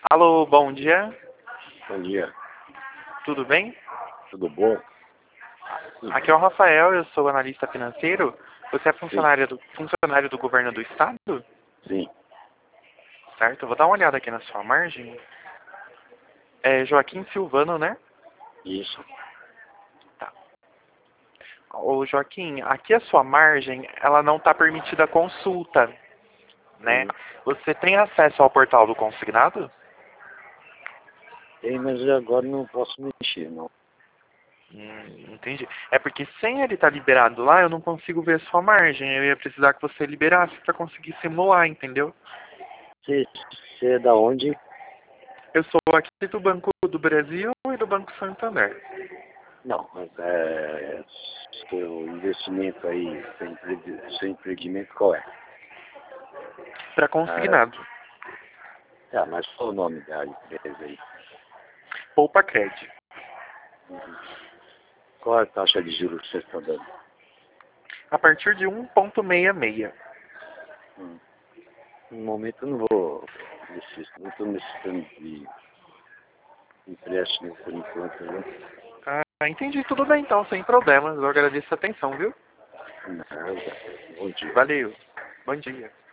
Alô, bom dia. Bom dia, Tudo bem? tudo bom? Aqui é o Rafael, eu sou analista financeiro. Você é Sim, funcionário do governo do estado? sim, Certo? Eu vou dar uma olhada aqui na sua margem. É Joaquim Silvano, né? isso. Tá. Ô Joaquim, aqui a sua margem, ela não está permitida a consulta, né? Hum, Você tem acesso ao portal do consignado? Tem, mas agora não posso mexer, não. Entendi. É porque sem ele estar liberado lá, eu não consigo ver a sua margem. Eu ia precisar que você liberasse para conseguir simular, entendeu? Você, você é da onde? Eu sou aqui do Banco do Brasil e do Banco Santander. Não, mas seu investimento aí, seu empreendimento qual é? Para Ah, consignado. tá, mas qual o nome da empresa aí? Poupa Cred. Uhum. Qual a taxa de juros que você está dando? A partir de 1,66. Hum. No momento eu não vou não estou necessitando de empréstimo por enquanto, né? Ah, entendi. Tudo bem então, sem problemas. Eu agradeço a atenção, viu? Nada. Bom dia. Valeu. Bom dia.